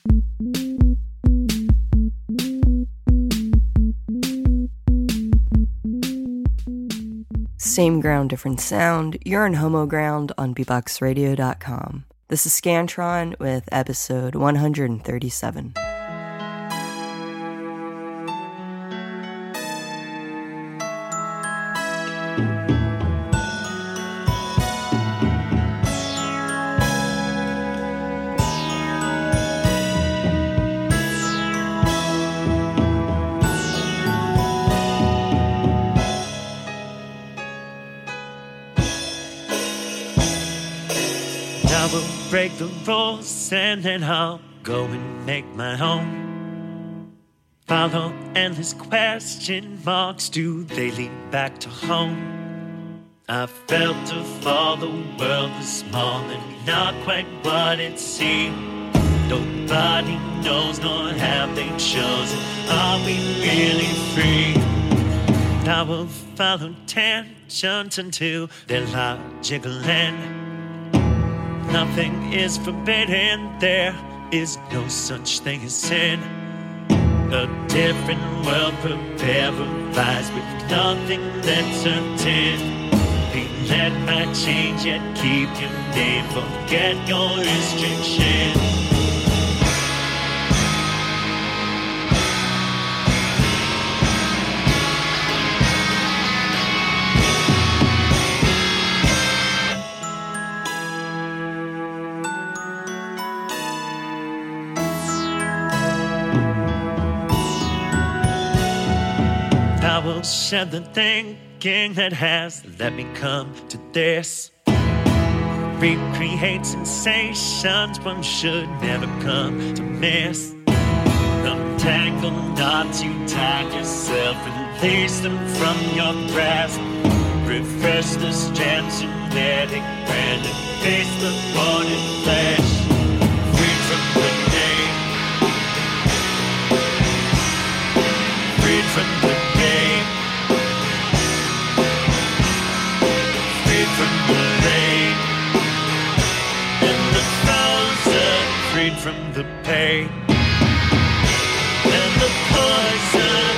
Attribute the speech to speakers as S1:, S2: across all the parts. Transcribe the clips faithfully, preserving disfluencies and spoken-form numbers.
S1: Same ground, different sound. You're on Homo Ground on beatbox radio dot com. This is Scantron with episode one hundred thirty-seven.
S2: I will break the rules and then I'll go and make my home. Follow endless question marks, do they lead back to home? I felt to fall, the world was small and not quite what it seemed. Nobody knows nor have they chosen, are we really free? I will follow tangents until their logical end. Nothing is forbidden, there is no such thing as sin. A different world prepared for rise with nothing that's certain. Be led by change, yet keep your name, forget your restrictions. I will shed the thinking that has let me come to this. Recreate sensations one should never come to miss. Untangle knots you tied yourself, release them from your grasp. Refresh the strands, genetic brand, and face the morning flash. Freed from the name, freed from the game, freed from the rain, and the thousand, freed from the pain, and the poison.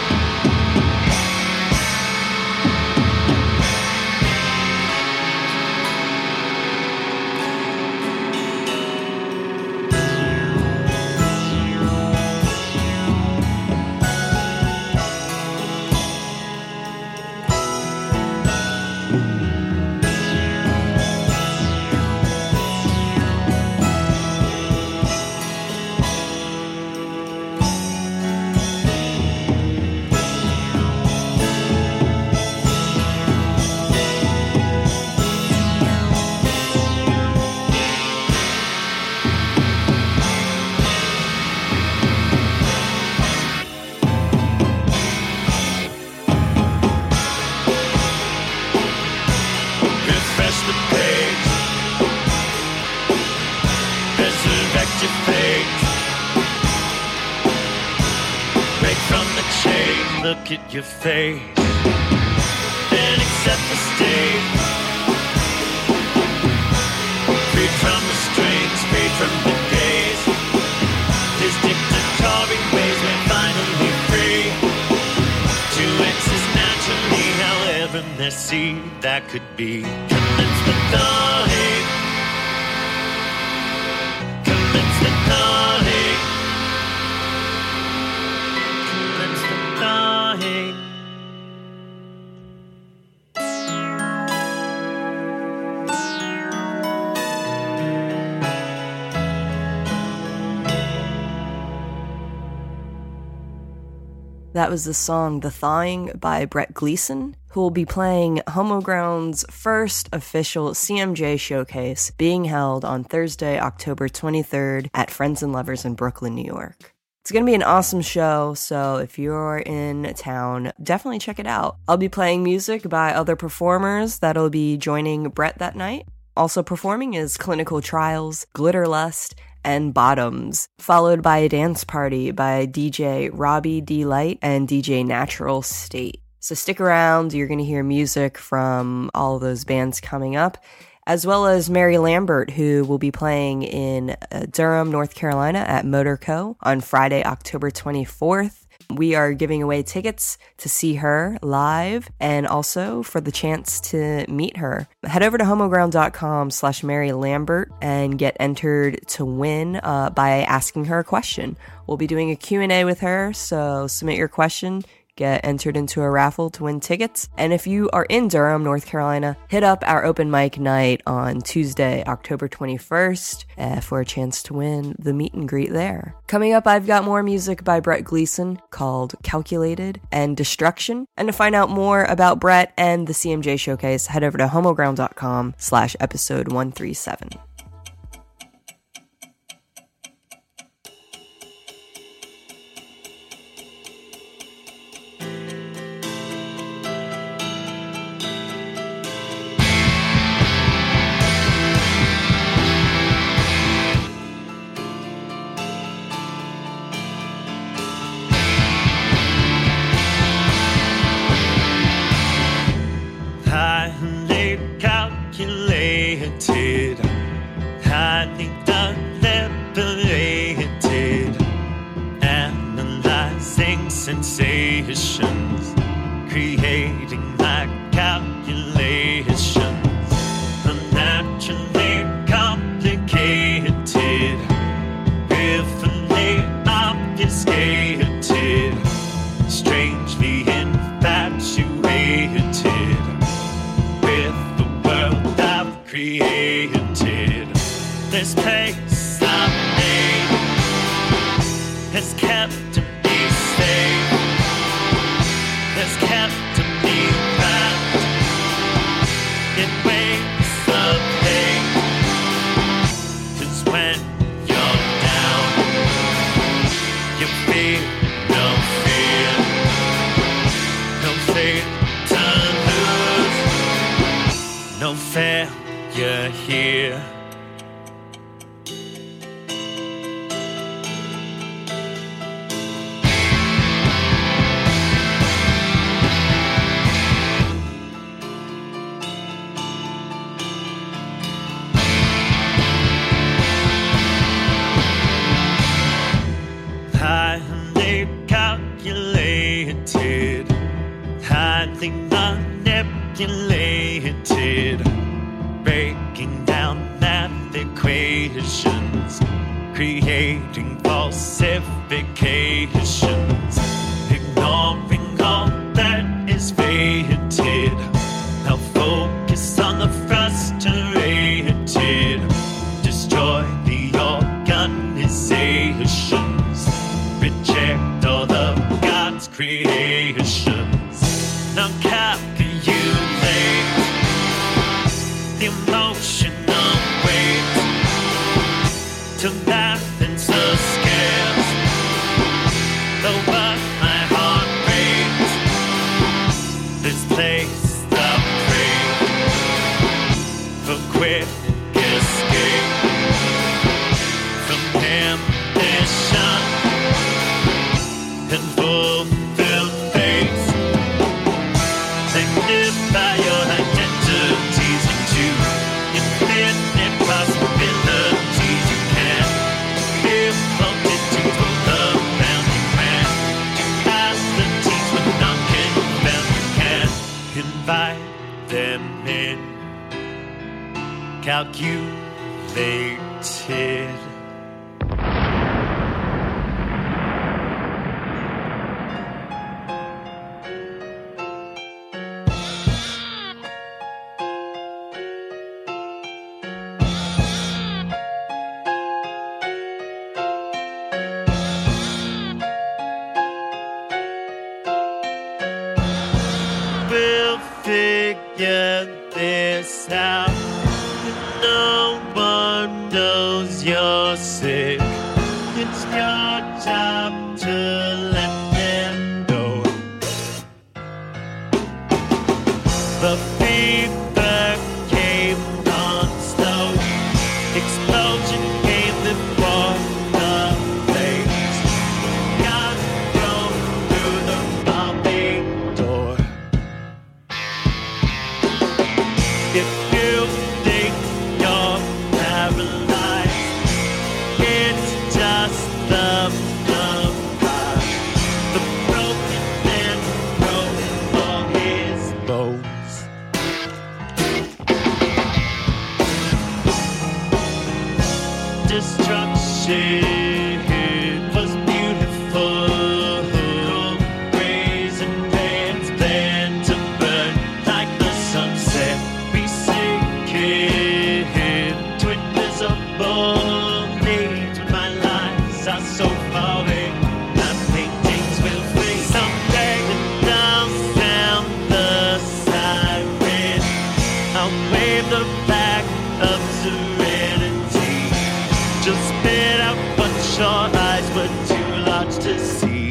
S2: Look at your face and accept the state. Freed from the strings, freed from the gaze. His dictatorial ways we're finally free to exist naturally, however messy that could be. Commence the thawing, commence the thawing, commence the thawing.
S1: That was the song The Thawing by Brett Gleason, who will be playing Homo Ground's first official C M J showcase being held on Thursday, October twenty-third at Friends and Lovers in Brooklyn, New York. It's going to be an awesome show, so if you're in town, definitely check it out. I'll be playing music by other performers that'll be joining Brett that night. Also performing is Clinical Trials, Glitterlust, and Bottoms, followed by a dance party by D J Robbie D. Light and D J Natural State. So stick around, you're going to hear music from all of those bands coming up. as well as Mary Lambert, who will be playing in uh, Durham, North Carolina at Motor Co. on Friday, October twenty-fourth. We are giving away tickets to see her live and also for the chance to meet her. Head over to homoground.com slash Mary Lambert and get entered to win uh, by asking her a question. We'll be doing a Q and A with her, so submit your question, get entered into a raffle to win tickets. And if you are in Durham, North Carolina, hit up our open mic night on Tuesday, October twenty-first uh, for a chance to win the meet and greet there. Coming up, I've got more music by Brett Gleason called Calculated and Destruction. And to find out more about Brett and the C M J Showcase, head over to homoground.com slash episode 137.
S2: Highly calculated, highly deliberated, analyzing sensations, creating my calculations, unnaturally complicated, fearfully obfuscated, strangely infatuated with the world I've created. This place I've made has kept me safe, has kept me wrapped in waves of hate. 'Cause when you're down, you feel no fear, no faith to lose, no failure here. Highly calculated, highly manipulated, breaking down math equations, creating falsifications, ignoring all that is fated. Now focus on the frustrated, destroy the organizations, reject all of God's creations. Now calculate the emotional weight to balance the scales. Lower my heart rate, this place I pray for quick escape from ambition and fulfilled faith. They live by your identities into infinite possibilities. You can live multitudes all around you, man. Dualities when none can fail. You can invite them in, calculated. We'll figure this out. No one knows you're sick. It's your job to let them know. The feedback came on slow. Explosion came before the flames. Got thrown through the revolving door. If you think was beautiful. Brazen bands bent to burn like the sunset. We sink into invisible needs when my lies are so far away. My paintings will fade someday. The bells sound the siren. I'll wave the flag of serenity. Just spit out what your eyes were too large to see.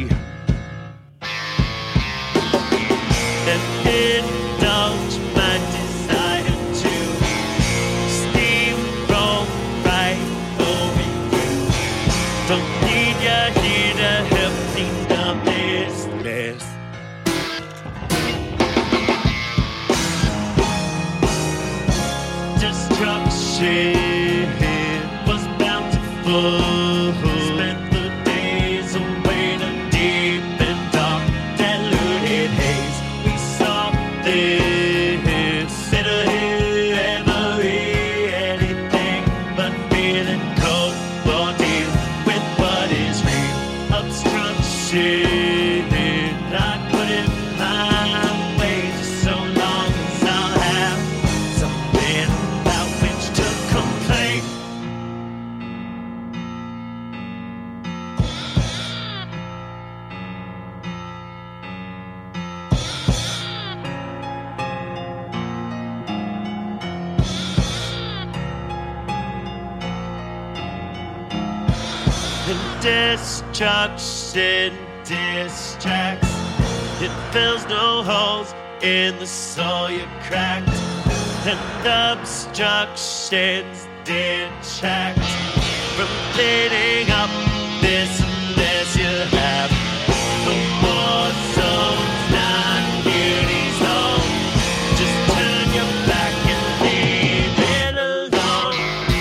S2: And indulge my desire to steamroll right over you. Don't need you here to help clean up this mess. Destruction was bountiful. Spent the days away in a deep and dark, diluted haze. We saw this, bitter every anything but feeling cold or deal with what is real. Obstruction, I put in my way just so long as I'll have something about which to complain. And destruction distracts. It fills no holes in the soul you cracked. And obstructions detract from cleaning up this mess you have. The war zone's not beauty's home. Just turn your back and leave it alone.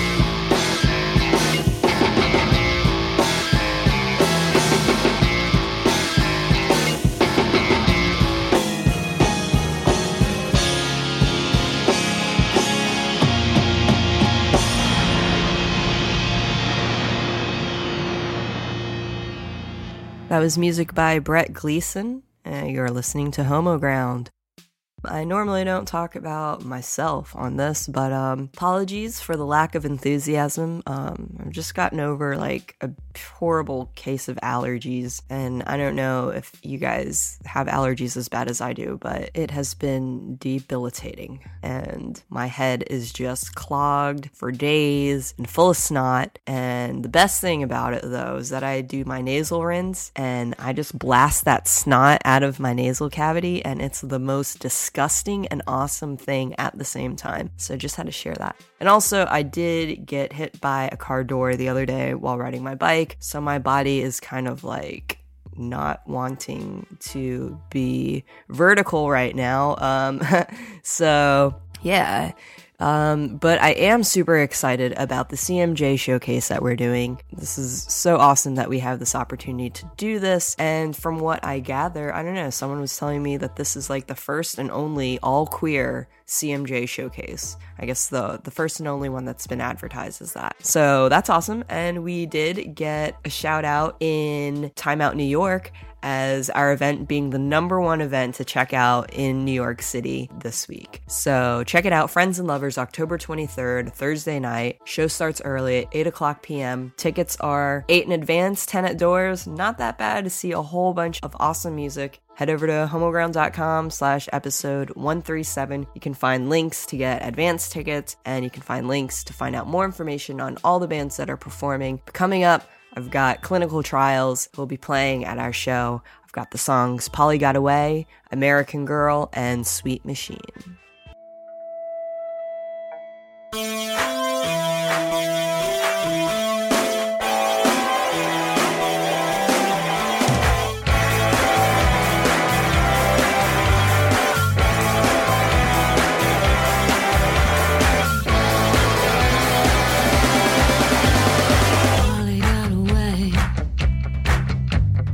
S1: That was music by Brett Gleason, and you're listening to Homo Ground. I normally don't talk about myself on this, but um, apologies for the lack of enthusiasm. Um, I've just gotten over like a horrible case of allergies, and I don't know if you guys have allergies as bad as I do, but it has been debilitating, and my head is just clogged for days and full of snot. And the best thing about it, though, is that I do my nasal rinse, and I just blast that snot out of my nasal cavity, and it's the most disgusting disgusting and awesome thing at the same time. So just had to share that. And also, I did get hit by a car door the other day while riding my bike, so my body is kind of like not wanting to be vertical right now. Um, so yeah. Um, but I am super excited about the C M J showcase that we're doing. This is so awesome that we have this opportunity to do this. And from what I gather, I don't know, someone was telling me that this is like the first and only all queer C M J showcase. I guess the, the first and only one that's been advertised as that. So that's awesome. And we did get a shout out in Time Out New York as our event being the number one event to check out in New York City this week. So check it out, Friends and Lovers, October twenty-third, Thursday night. Show starts early at eight o'clock p.m. Tickets are eight in advance, ten at doors. Not that bad to see a whole bunch of awesome music. Head over to homoground.com slash episode one thirty-seven. You can find links to get advance tickets, and you can find links to find out more information on all the bands that are performing. Coming up, I've got Clinical Trials who will be playing at our show. I've got the songs Polly Got Away, American Girl, and Sweet Machine.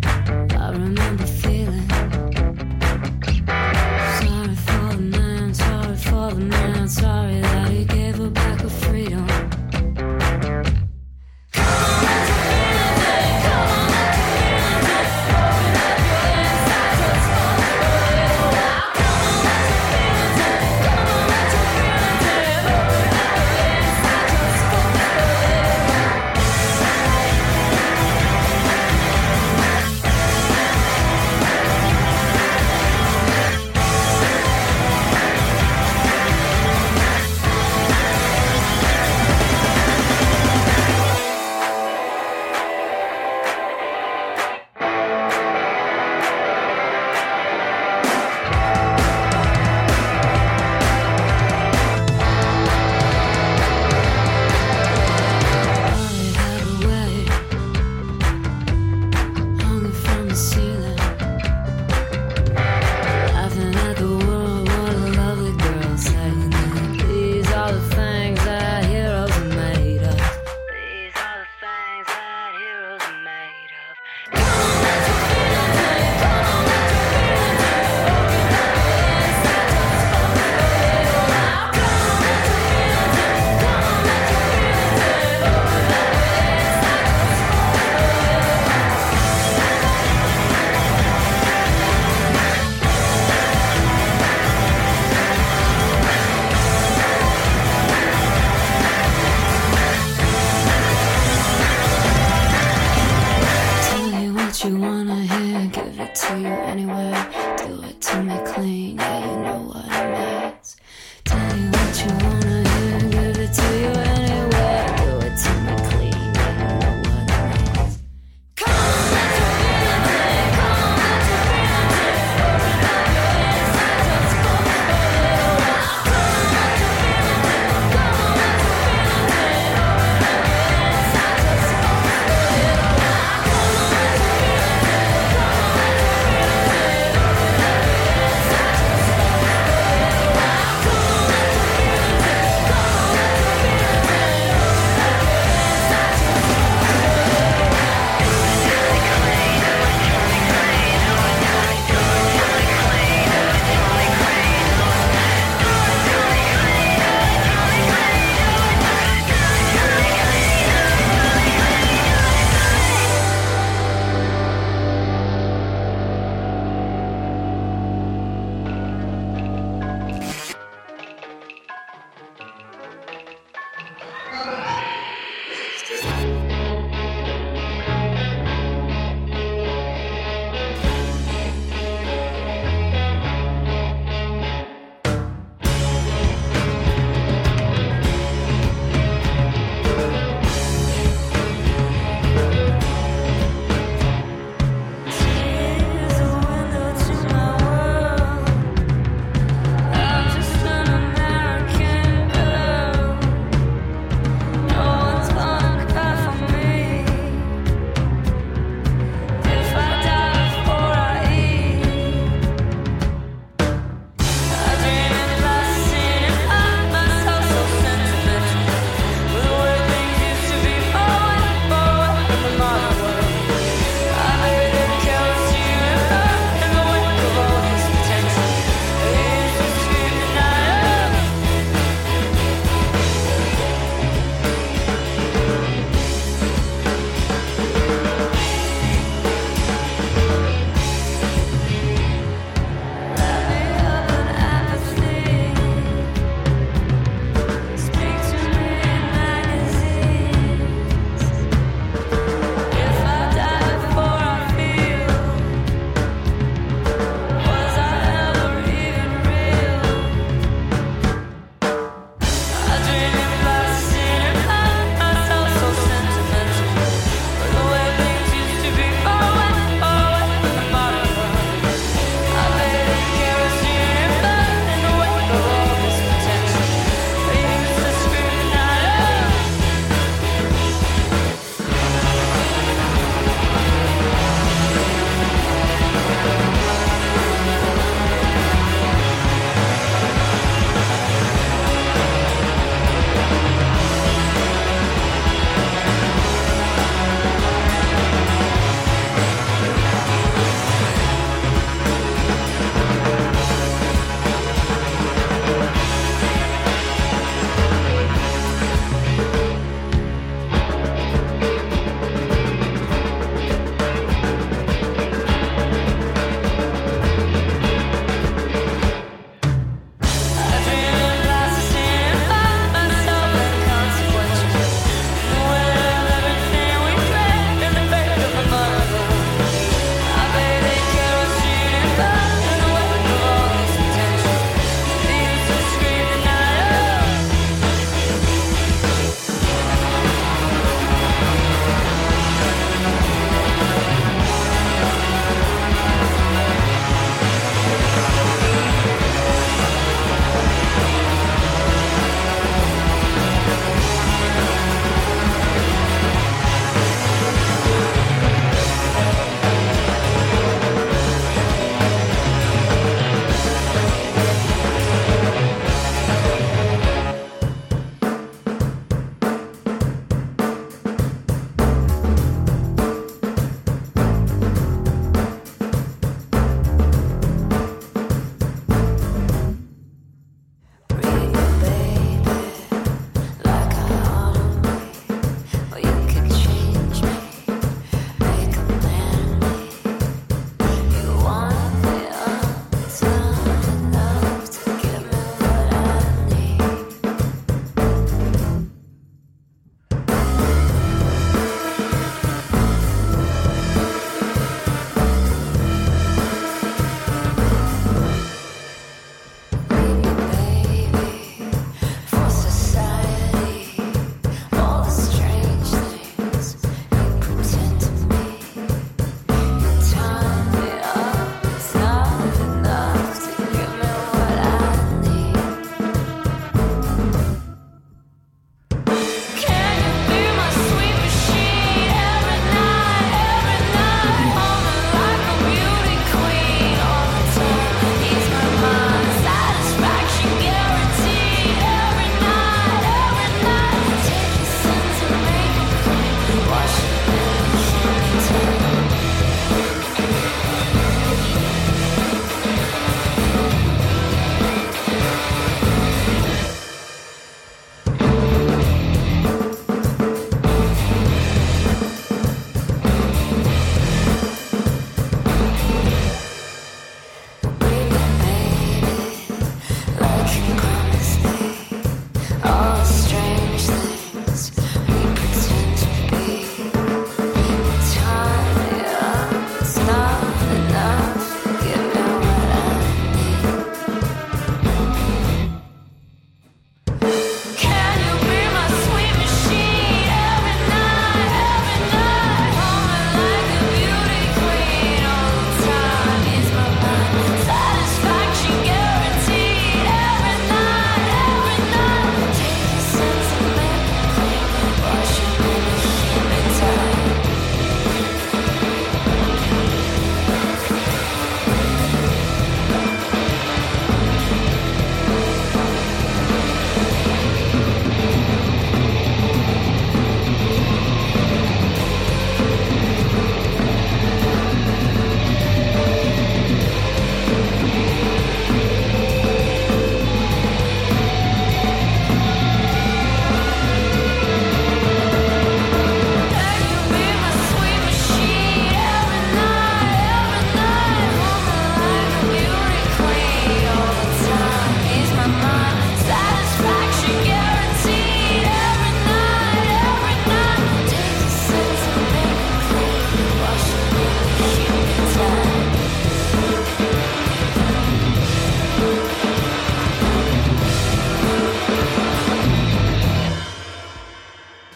S3: I remember feeling sorry for the man. you wanna hear, give it to you anywhere. Do it to me clean, yeah, you know what it means. Tell you what you wanna hear, give it to you anywhere. Do it to me clean, yeah, you know what it means. Come on, let your feeling take, come on, let your feeling take. Open up your inside, just go a little while. Come on, let your feeling take, come on, let your feeling take. Open up your inside, just go a little while. Come on, let your feeling take, come on, let your feeling take. Open up your inside, just go a little while.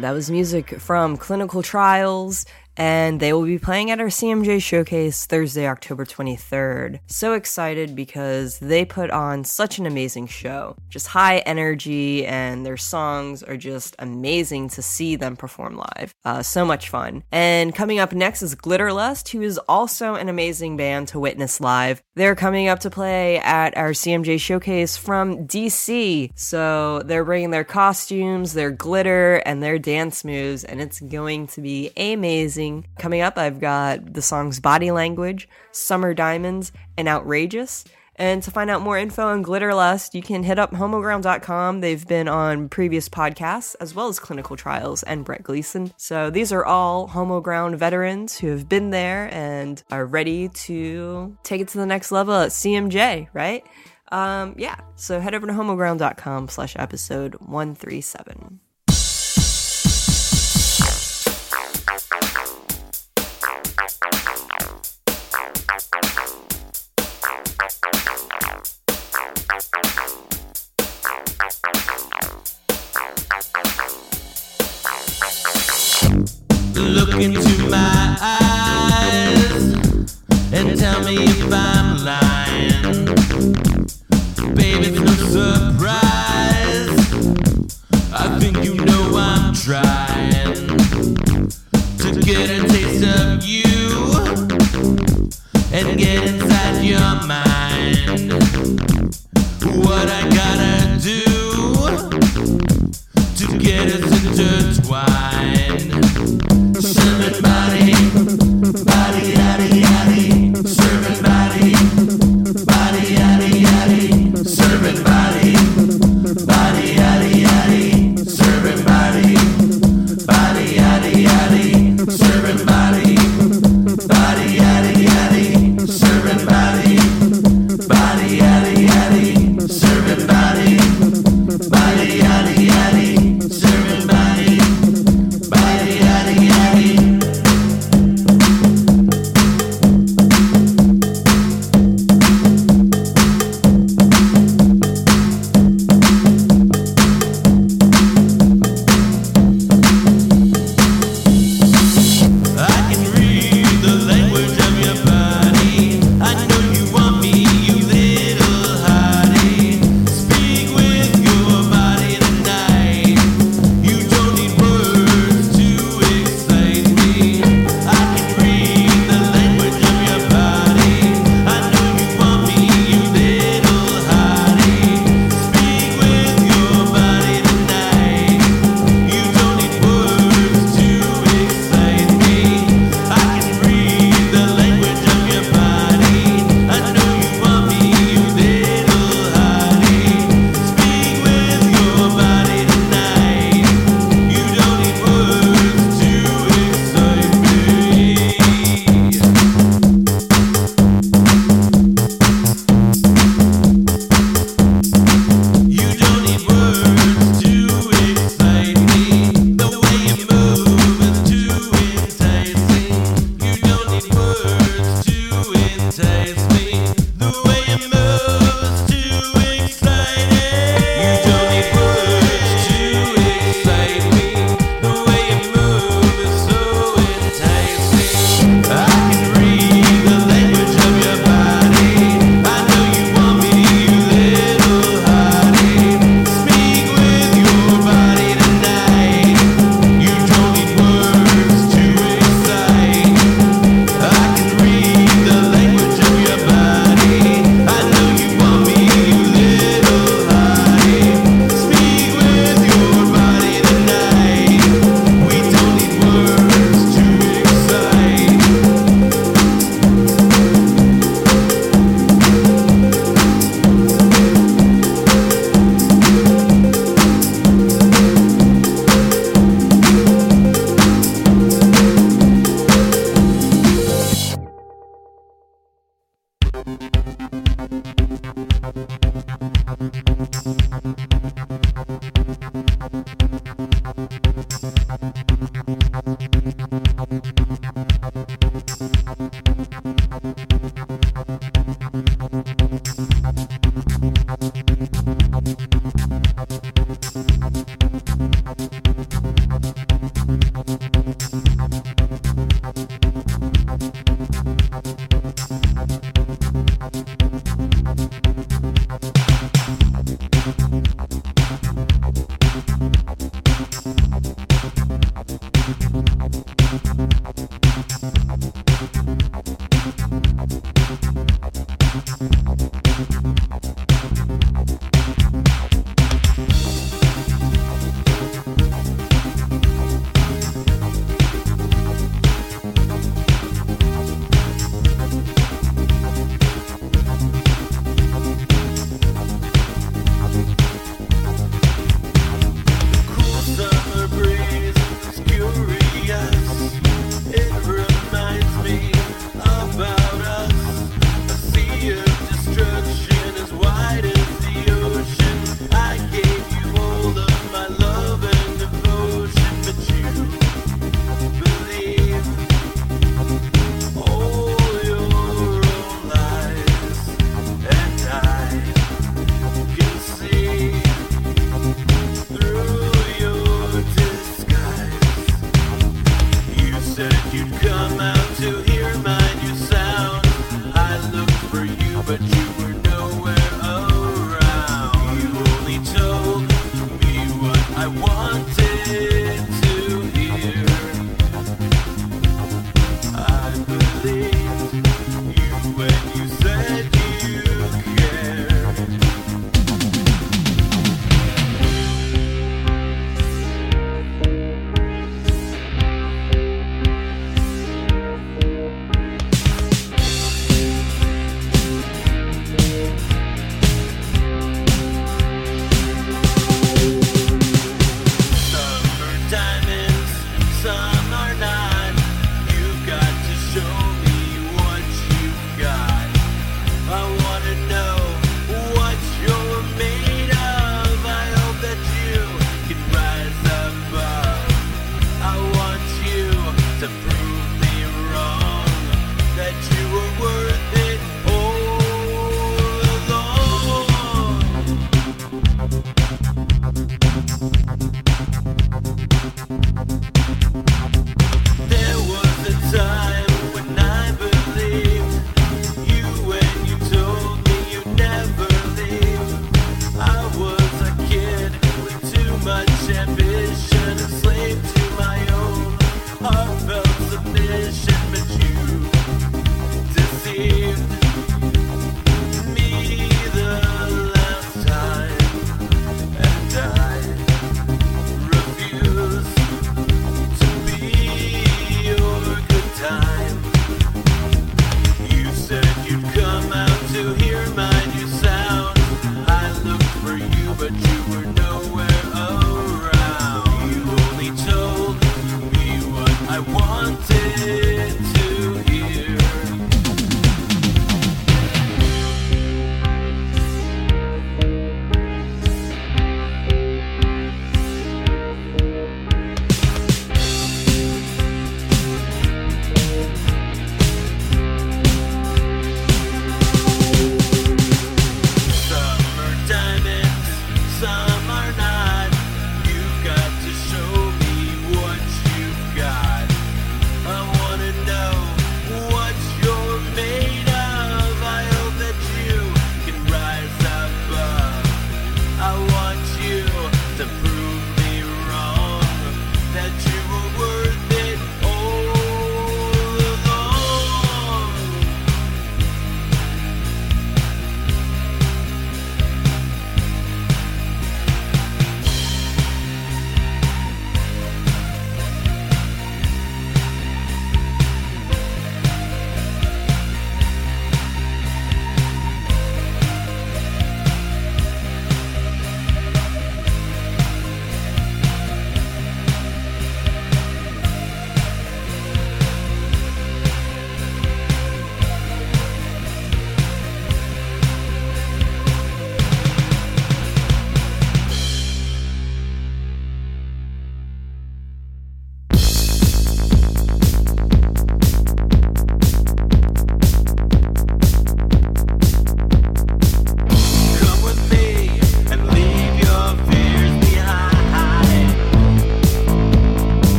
S1: That was music from Clinical Trials, and they will be playing at our C M J Showcase Thursday, October twenty-third. So excited because they put on such an amazing show. Just high energy, and their songs are just amazing to see them perform live. Uh, so much fun. And coming up next is Glitterlust, who is also an amazing band to witness live. They're coming up to play at our C M J Showcase from D C. So they're bringing their costumes, their glitter, and their dance moves, and it's going to be amazing. Coming up, I've got the songs Body Language, Summer Diamonds, and Outrageous. And to find out more info on Glitterlust, you can hit up homoground dot com. They've been on previous podcasts, as well as Clinical Trials and Brett Gleason. So these are all Homoground veterans who have been there and are ready to take it to the next level at C M J, right? Um, yeah, so head over to homoground dot com slash episode one thirty-seven.
S4: Look into my eyes and tell me if I'm lying. Baby, it's no surprise. I think you know I'm trying to get a taste of you and get inside your mind. What I gotta do to get us intertwined. Serving body, body, yaddy, yaddy. Serving body, body, yaddy, yaddy. Serving body, body, yaddy, yaddy. Serving body, body, yaddy, yaddy. Serving body, body, yaddy, yaddy. Serving body, body, yaddy, yaddy. Serving body, body, yaddy, yaddy. Serving body, body, yaddy, yaddy.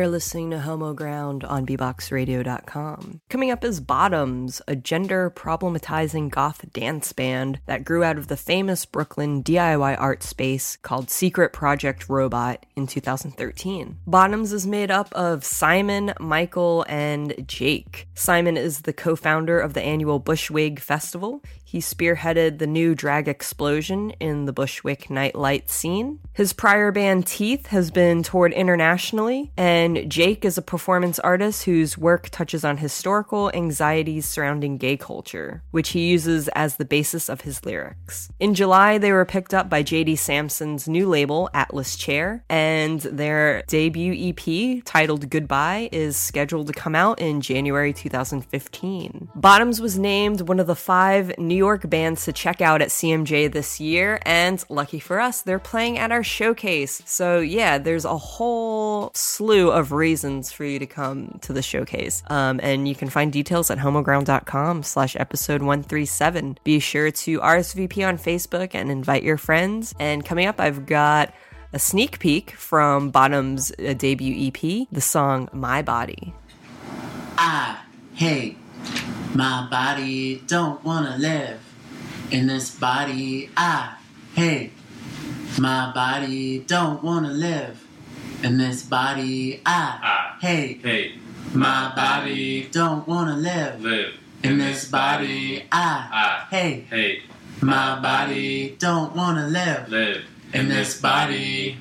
S1: You're listening to Homo Ground on b box radio dot com. Coming up is Bottoms, a gender-problematizing goth dance band that grew out of the famous Brooklyn D I Y art space called Secret Project Robot in two thousand thirteen. Bottoms is made up of Simon, Michael, and Jake. Simon is the co-founder of the annual Bushwig Festival. He spearheaded the new drag explosion in the Bushwick nightlight scene. His prior band Teeth has been toured internationally, and Jake is a performance artist whose work touches on historical anxieties surrounding gay culture, which he uses as the basis of his lyrics. In July, they were picked up by J D Sampson's new label, Atlas Chair, and their debut E P, titled Goodbye, is scheduled to come out in January two thousand fifteen. Bottoms was named one of the five New York bands to check out at C M J this year, and lucky for us, they're playing at our showcase. So yeah, there's a whole slew of reasons for you to come to the showcase. Um, and you can find details at homoground.com slash episode one thirty-seven. Be sure to R S V P on Facebook and invite your friends. And coming up, I've got a sneak peek from Bottom's uh, debut E P, the song My Body.
S5: I hate my body, don't wanna live in this body. I hate my body, don't wanna live in this body. I, I hate, hate my body, don't wanna live, live in this body. I, I hate, hate my body, don't wanna live, live in this body.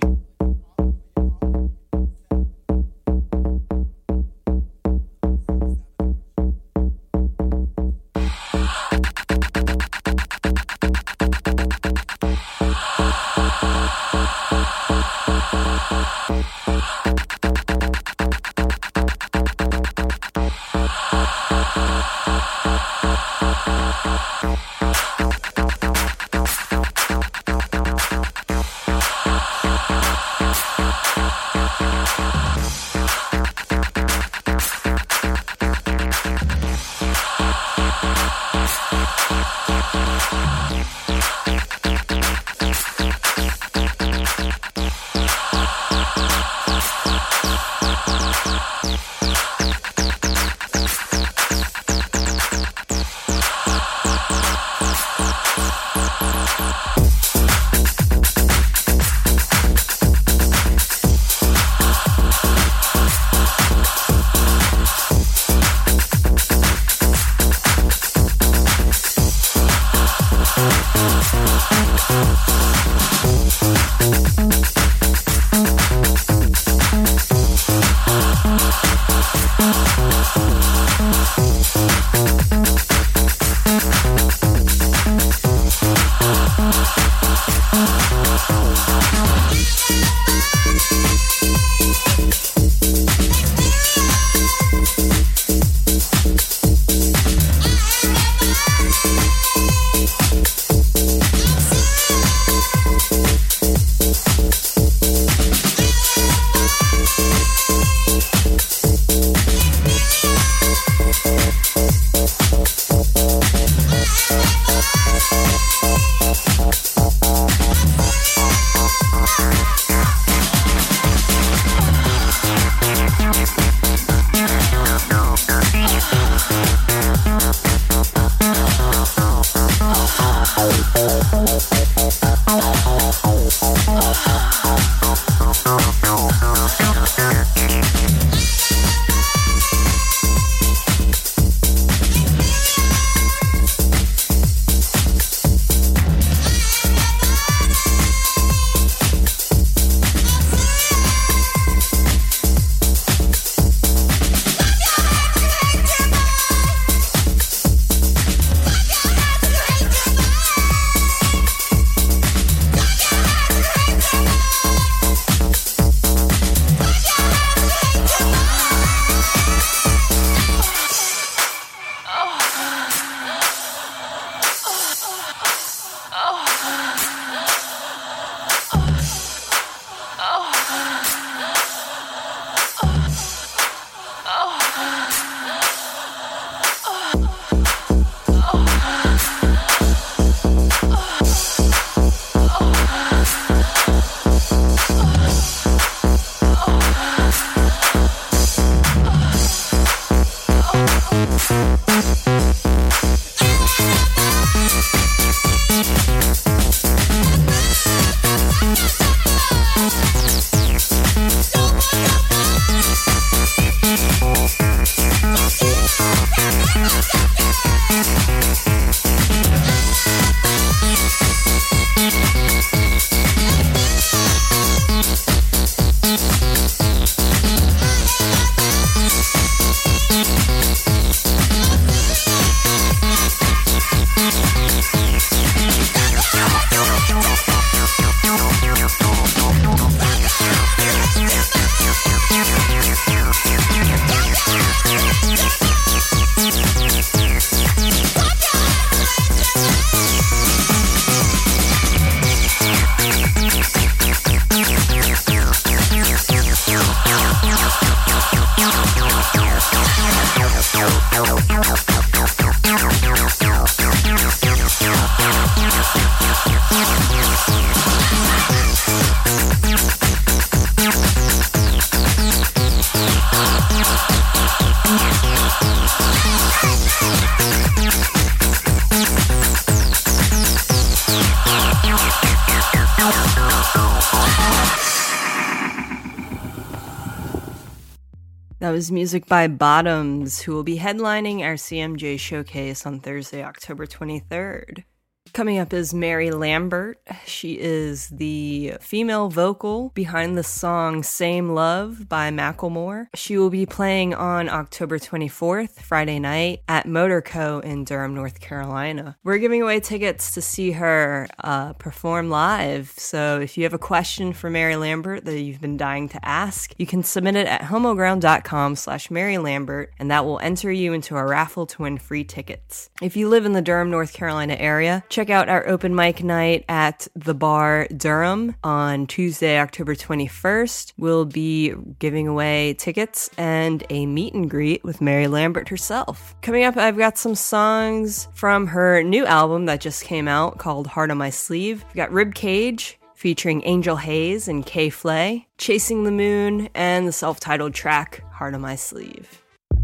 S1: That was music by Bottoms, who will be headlining our C M J showcase on Thursday, October twenty-third. Coming up is Mary Lambert. She is the female vocal behind the song Same Love by Macklemore. She will be playing on October twenty-fourth, Friday night, at Motorco in Durham, North Carolina. We're giving away tickets to see her uh, perform live, so if you have a question for Mary Lambert that you've been dying to ask, you can submit it at homoground.com slash Mary Lambert, and that will enter you into a raffle to win free tickets. If you live in the Durham, North Carolina area, check out our open mic night at the Bar Durham on Tuesday, October twenty-first. We'll be giving away tickets and a meet and greet with Mary Lambert herself. Coming up, I've got some songs from her new album that just came out called Heart on My Sleeve. We've got Ribcage featuring Angel Hayes and Kay Flay, Chasing the Moon, and the self-titled track Heart on My Sleeve.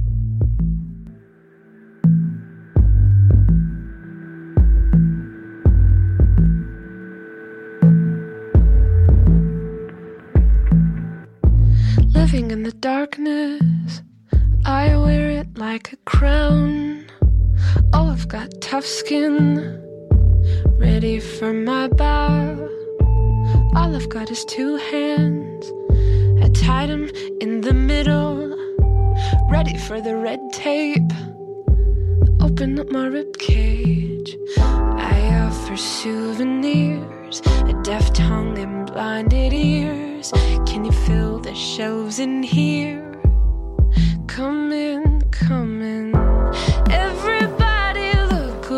S6: Living in the darkness, I wear it like a crown. Oh, I've got tough skin, ready for my bow. All I've got is two hands, I tied them in the middle, ready for the red tape. Open up my ribcage, I offer souvenirs, a deaf tongue and blinded ears. Can you feel the shelves in here? Come in, come in. Everybody look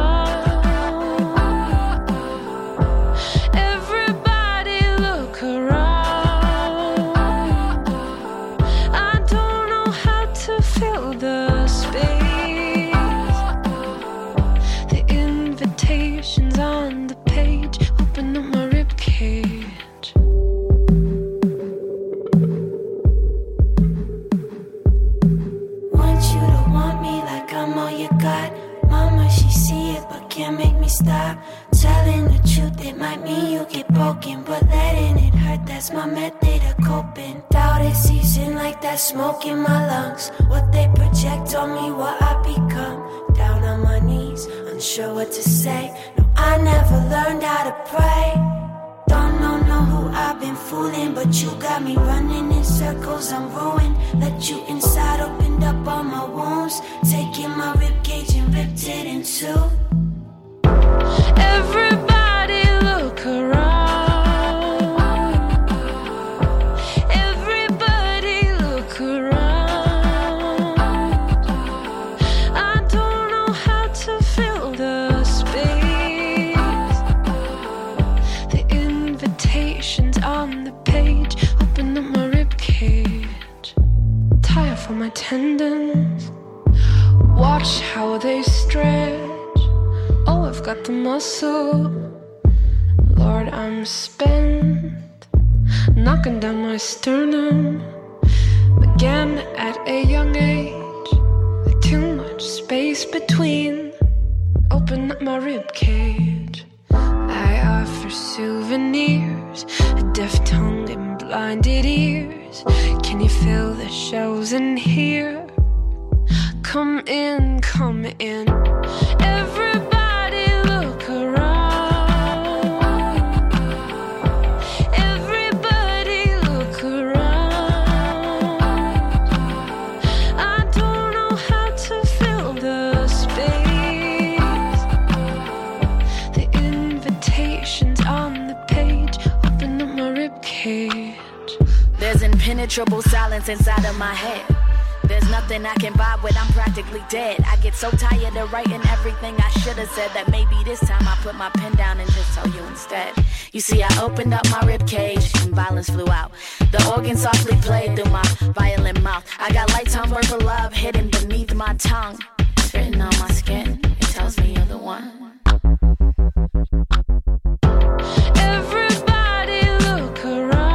S6: around. Everybody look around. I don't know how to fill the space. The invitation's on the page. Open up my ribcage.
S3: Can't make me stop. Telling the truth, it might mean you get broken, but letting it hurt, that's my method of coping. Doubt it seeps in like that smoke in my lungs. What they project on me, what I become. Down on my knees, unsure what to say. No, I never learned how to pray. Don't know, know who I've been fooling, but you got me running in circles, I'm ruined. Let you inside, opened up all my wounds, taking my ribcage and ripped it in two.
S6: Everybody look around. Everybody look around. I don't know how to fill the space. The invitation's on the page. Open up my ribcage. Tie off all my tendons. Watch how they stretch. Oh, I've got the muscle. Lord, I'm spent. Knocking down my sternum. Began at a young age. With too much space between. Open up my ribcage. I offer souvenirs. A deaf tongue and blinded ears. Can you feel the shelves in here? Come in, come in. Everybody
S7: There's impenetrable silence inside of my head. There's nothing I can buy when I'm practically dead. I get so tired of writing everything I should have said that maybe this time I put my pen down and just tell you instead. You see, I opened up my ribcage and violence flew out. The organ softly played through my violent mouth. I got lifetime worth of love hidden beneath my tongue. It's written on my skin. It tells me you're the one.
S6: Everybody look around.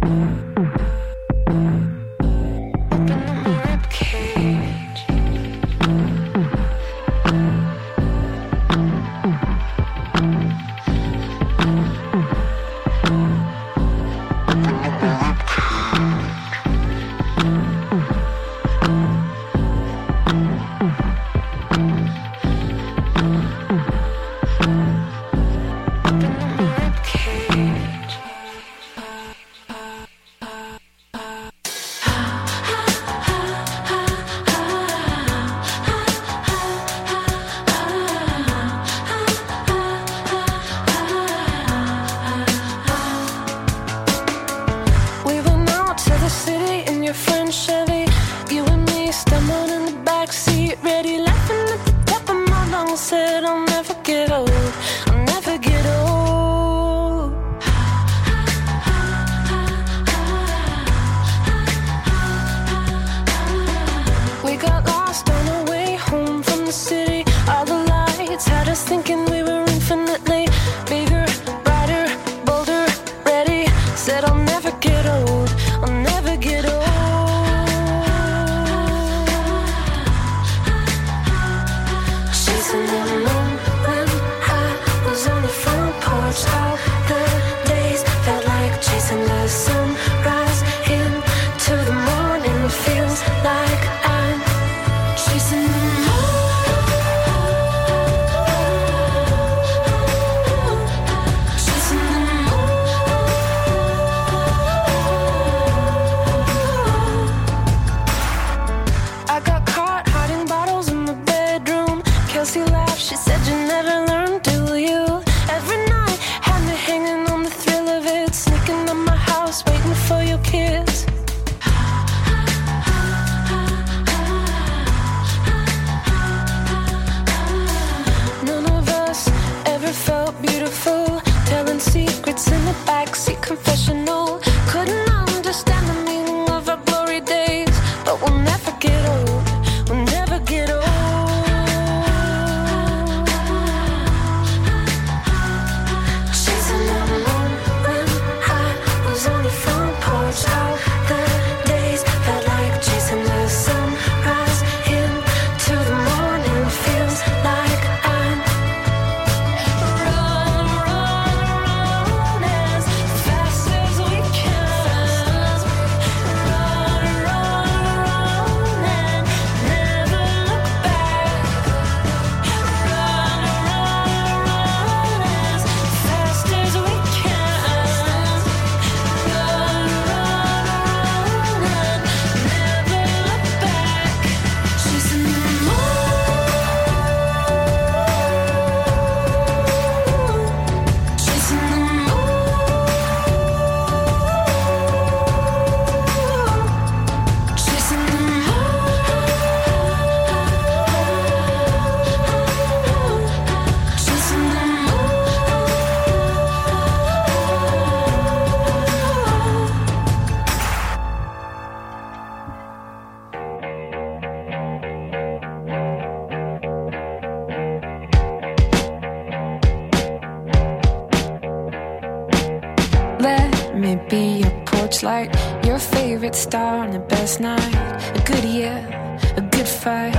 S6: Your favorite star on the best night. A good year, a good fight.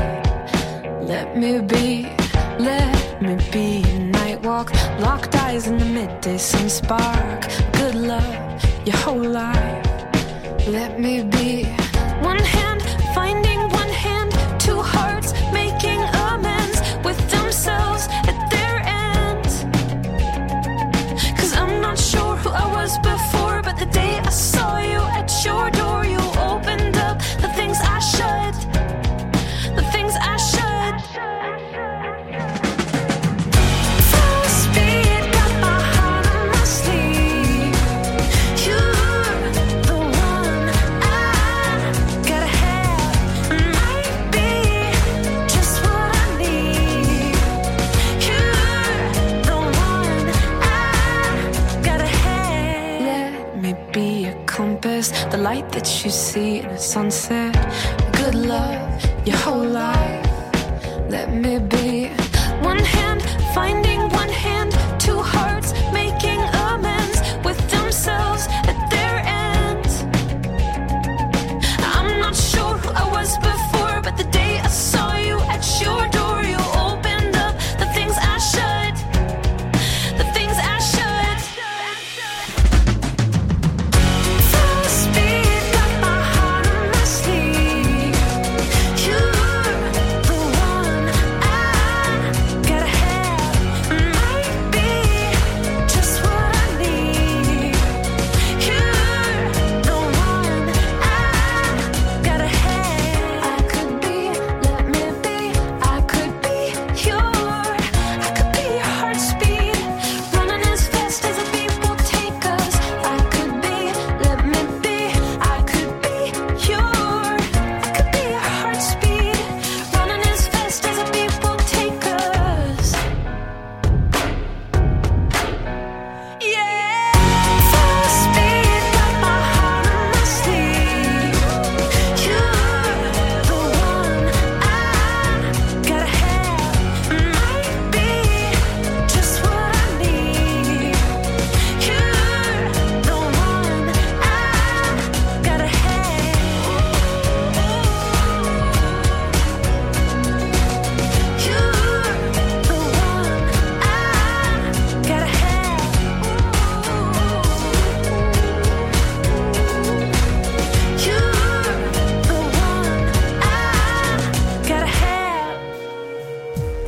S6: Let me be, let me be a night walk. Locked eyes in the midday sun spark. Good love, your whole life. Let me be one hand finding one hand. Two hearts making amends with themselves at their ends. Cause I'm not sure who I was before, but the day I saw you at your door, you opened up the things I shut, the things I shut. Fast speed, got my heart on my sleeve. You're the one I gotta have, and might be just what I need. You're the one I gotta have. Let me be a compass, the light that you see in a sunset. Good love, your whole life. Let me be one hand finding one hand. Two hearts making amends with themselves at their ends.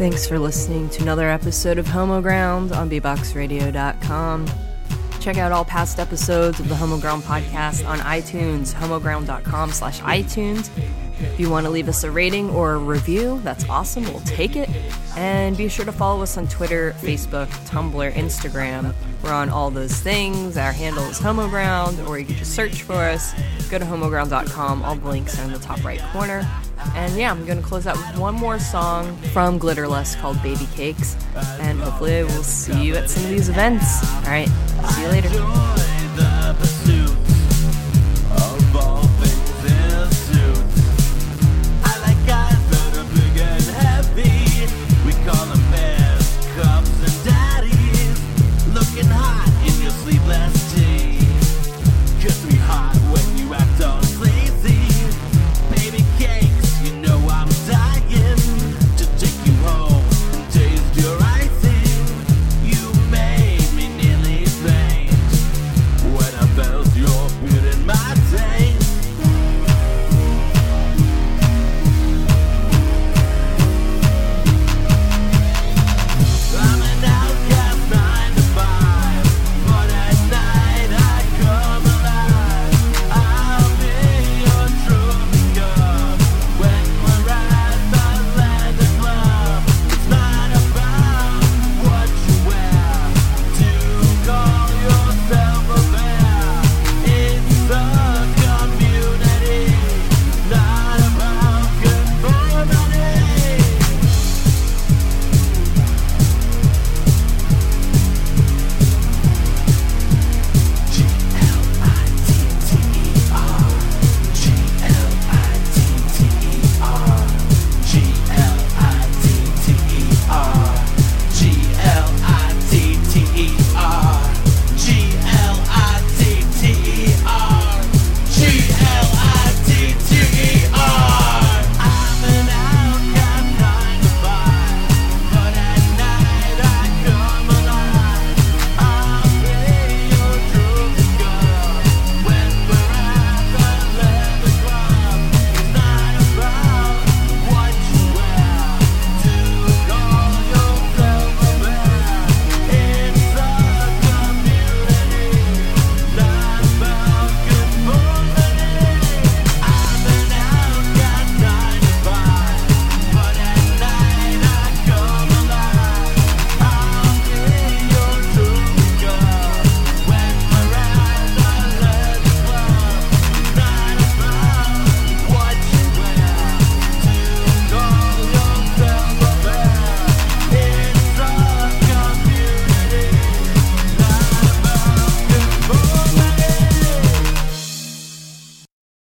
S1: Thanks for listening to another episode of Homo Ground on b box radio dot com. Check out all past episodes of the Homo Ground podcast on iTunes, homoground.com slash iTunes. If you want to leave us a rating or a review, that's awesome. We'll take it. And be sure to follow us on Twitter, Facebook, Tumblr, Instagram. We're on all those things. Our handle is Homo Ground, or you can just search for us. Go to homo ground dot com. All the links are in the top right corner. And yeah, I'm going to close out with one more song from Glitterless called Baby Cakes. And hopefully I will see you at some of these events. All right, see you later.